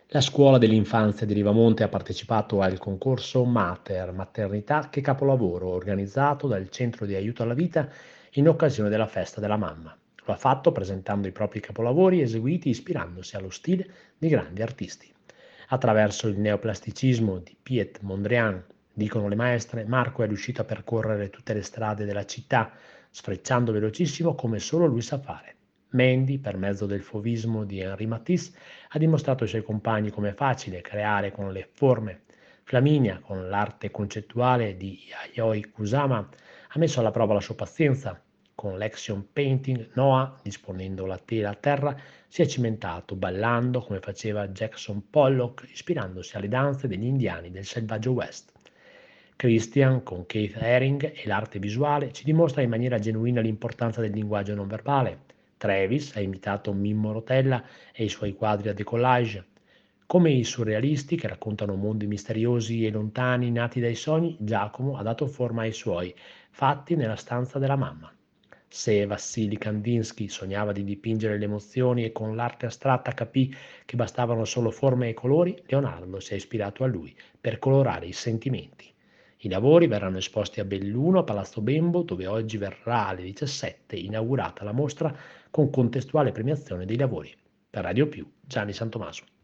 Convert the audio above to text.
La scuola dell'infanzia di Rivamonte ha partecipato al concorso Mater, Maternità che capolavoro, organizzato dal Centro di Aiuto alla Vita in occasione della festa della mamma. Lo ha fatto presentando i propri capolavori eseguiti ispirandosi allo stile di grandi artisti. Attraverso il neoplasticismo di Piet Mondrian, dicono le maestre, Marco è riuscito a percorrere tutte le strade della città, sfrecciando velocissimo come solo lui sa fare. Mandy, per mezzo del fauvismo di Henri Matisse, ha dimostrato ai suoi compagni come è facile creare con le forme. Flaminia, con l'arte concettuale di Yayoi Kusama, ha messo alla prova la sua pazienza. Con l'action painting, Noah, disponendo la tela a terra, si è cimentato ballando come faceva Jackson Pollock, ispirandosi alle danze degli indiani del selvaggio West. Christian, con Keith Haring e l'arte visuale, ci dimostra in maniera genuina l'importanza del linguaggio non verbale. Travis ha imitato Mimmo Rotella e i suoi quadri a decollage. Come i surrealisti che raccontano mondi misteriosi e lontani nati dai sogni, Giacomo ha dato forma ai suoi, fatti nella stanza della mamma. Se Vassili Kandinsky sognava di dipingere le emozioni e con l'arte astratta capì che bastavano solo forme e colori, Leonardo si è ispirato a lui per colorare i sentimenti. I lavori verranno esposti a Belluno, a Palazzo Bembo, dove oggi verrà alle 17 inaugurata la mostra con contestuale premiazione dei lavori. Per Radio Più, Gianni Santomaso.